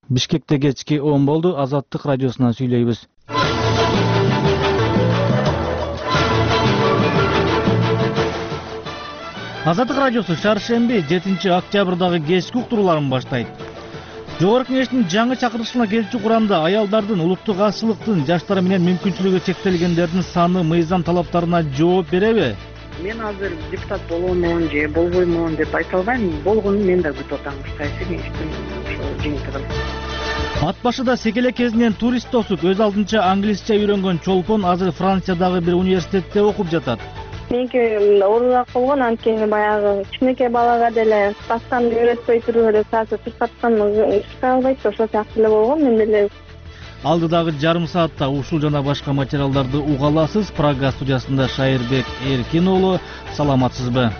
Бишкекте кечки 10 болду. Азаттык радиосунан сүйлөйбүз. Азаттык радиосу шаршемби 7-октябрдагы кечки уктурууларын баштайт. Жогорку Кеңештин жаңы чакырылышына келчү курамда аялдардын, улуттук азчылыктын, жаштар менен мүмкүнчүлүгү чектелгендердин саны мыйзам талаптарына жооп береби? Мен азыр депутат боломун же болбоймун деп айта албайм. Болгонун мен да күтүп атам. Кайсы кеңештин ошо жыйынтыгын. Ат башыда секеле кезинен турист тосуп, өз алдынча англисче үйрөнгөн Чолпон азыр Франциядагы бир университетте окуп жатат. Меники оорураак болгон, анткени баягы кичинекей балага деле басканды үйрөтпөй туруп эле саатта турткаткан ишке албайт, ошол сыяктуу эле болгон. Мен деле Алдыдагы жарым саатта ушул жана башка материалдарды уга аласыз. Прага студиясында Шайырбек Эркин уулу. Саламатсызбы?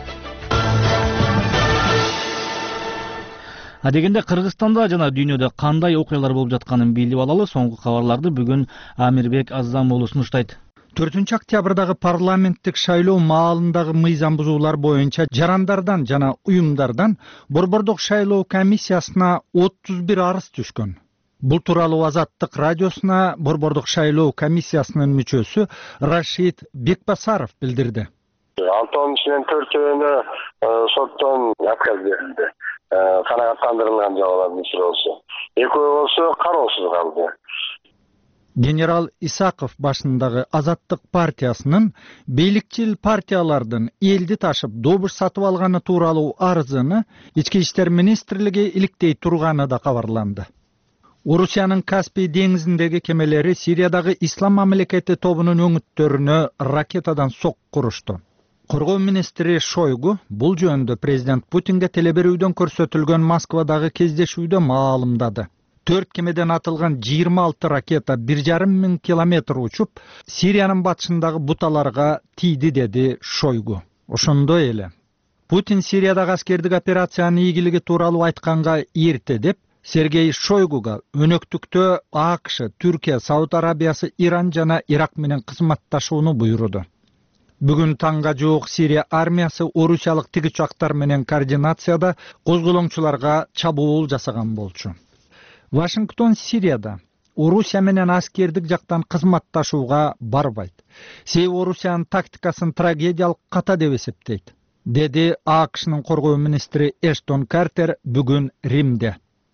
Адегенде Кыргызстанда жана дүйнөдө кандай окуялар болуп жатканын билип алалы. Соңку кабарларды бүгүн Амирбек Аззам уулу сунуштайт. 4-октябрдагы парламенттик шайлоо маалындагы мыйзам бузуулар боюнча жарандардан жана уюмдардан Борбордук шайлоо комиссиясына 31 арыз түшкөн. Бул тууралуу Азаттык радиосуна Борбордук шайлоо комиссиясынын мүчөсү Рашид Бекбасаров билдирди. 6 ичинен 4-өөнө соттон отказ берилди. Канааттандырылган жабалардын ичинде болсо. Экөө болсо кароосуз калды. Генерал Исаков башындагы Азаттык партиясынын бийликчил партиялардын элди ташып добуш сатып алганы тууралуу арызын Ички иштер министрлиги иликтей турганы да кабарланды. Орусиянын Каспий деңизиндеги кемелери Сириядагы Ислам мамлекети тобунун өңүттөрүнө ракетадан сокку урушту. Коргоо министри Шойгу бул жөнүндө президент Путинге телеберүүдөн көрсөтүлгөн Москвадагы кездешүүдө маалымдады. 4 кемеден атылган 26 ракета 1,5 миң километр учуп, Сириянын батышындагы буталарга тийди, деди Шойгу. Ошондой эле Путин Сириядагы аскердик операциянын ийгилиги тууралуу айтканга эрте деп Сергей Шойгуга өнөктүктө АКШ, Түркия, Сауд Арабиясы, Иран жана Ирак менен кызматташууну буйруду. Бүгүн таңга жуук Сирия армиясы орусиялык тигичактар менен координацияда козголоңчуларга чабуул жасаган болчу. Вашингтон Сирияда Орусия менен аскердик жактан кызматташууга барбайт. Себеби Орусиянын тактикасын трагедиялык ката деп эсептейт, деди АКШнын коргоо министри Эштон Картер бүгүн Римде.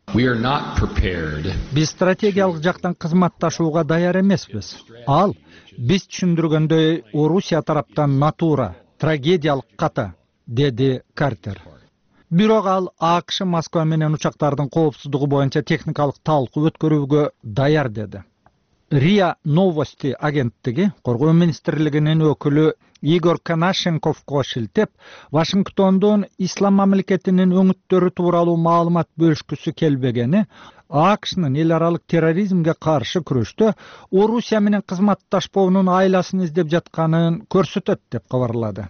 Биз стратегиялык жактан кызматташууга даяр эмеспиз. Ал биз түшүндүргөндөй Орусия тараптан натура, трагедиялык ката, деди Картер. Бирок ал АКШ Москва менен учактардын коопсуздугу боюнча техникалык талкуу өткөрүүгө даяр деди. РИА Новости агенттиги коргоо министрлигинин өкүлү Игорь Конашенковго шилтеп, Вашингтондун Ислам мамлекетинин өңүттөрү тууралуу маалымат бөлүшкүсү келбегени АКШнын эл аралык терроризмге каршы күрөштө Орусия менен кызматташпоонун айласын издеп жатканын көрсөтөт деп кабарлады.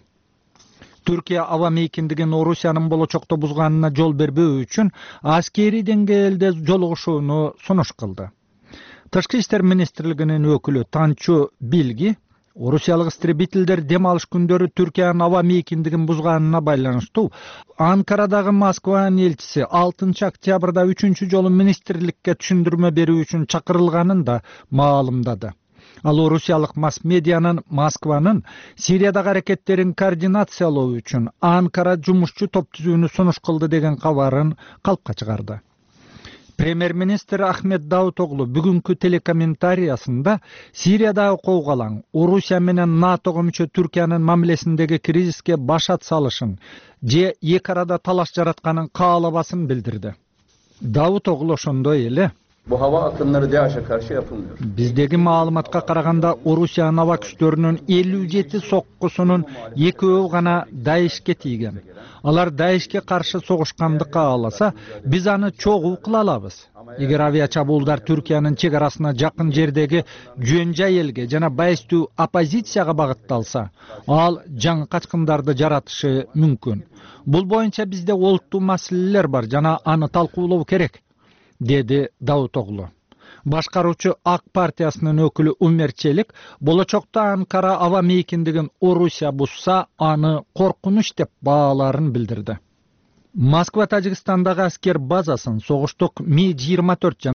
Түркия аба мейкиндигин Орусиянын болочокто бузганына жол бербөө үчүн аскери деңгээлде жолугушууну сунуш кылды. Тышкы иштер министрлигинин өкүлү Танчу Билги орусиялык истребительдер дем алыш күндөрү Түркиянын аба мейкиндигин бузганына байланыштуу Анкарадагы Москванын элчиси 6 октябрда 3 жолу министрликке түшүндүрмө берүү үчүн чакырылганын да маалымдады. Ал орусиялык масс-медианын Москванын Сириядагы аракеттерин координациялоо үчүн Анкара жумушчу топ түзүүнү сунуш кылды деген кабарын калпка чыгарды. Премьер-министр Ахмет Давутоглу бүгүнкү телекомментариясында Сириядагы коогалаң Орусия менен НАТОго мүчө Түркиянын мамилесиндеги кризиске башат салышын же эки арада талаш жаратканын каалабасын билдирди. Давутоглу ошондой эле Bu hava akımları DAEŞ'e karşı yapılmıyor. Биздеги маалыматка караганда Орусиянын аба күчтөрүнүн 57 соккусунун экөө гана ДАЭШке тийген. Алар ДАЭШке каршы согушканды кааласа, биз аны чогуу кыла алабыз. Эгер авиа чабуулдар Түркиянын чек арасына жакын жердеги жөн-жай элге жана байыстуу оппозицияга багытталса, ал жаңы качкындарды жаратышы мүмкүн. Бул боюнча бизде олуттуу маселелер бар жана аны талкуулоо керек, деди Давутоглу. Башкаруучу ак партиясынын өкүлү Умер Челик болочокто Анкара аба мейкиндигин Орусия бузса аны коркунуч деп бааларын билдирди. Москва Тажикстандагы аскер базасын согуштук Ми-24